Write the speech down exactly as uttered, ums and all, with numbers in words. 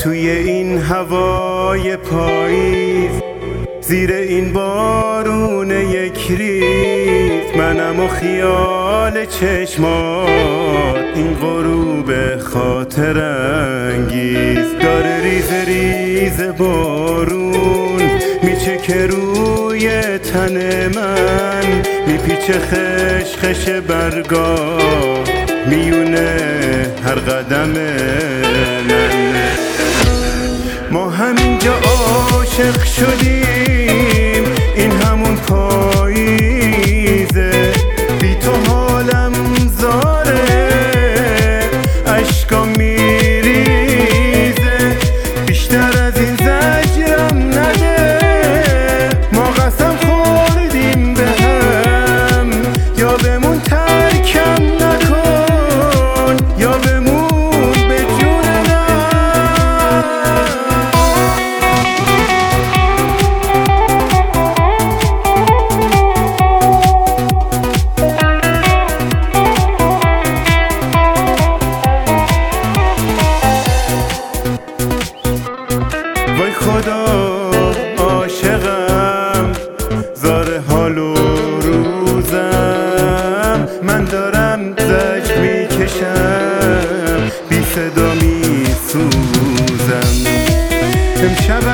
توی این هوای پاییز، زیر این بارون یک ریز، منم و خیال چشمات این غروب خاطر انگیز. داره ریز ریز بارون میچکه روی تن من، میپیچه خش خش برگا میونه هر قدم من. ما همینجا عاشق شدیم، این همون پاییزه، بی تو حالم زاره، اشکام میریزه، بیشتر از این زجرم نده. ما قسم خوردیم به هم، یا بمون ترکم نکن، یا بمون به جون وای خدا عاشقم، زار حال و روزم، من دارم زجر میکشم، بی صدا میسوزم. امشب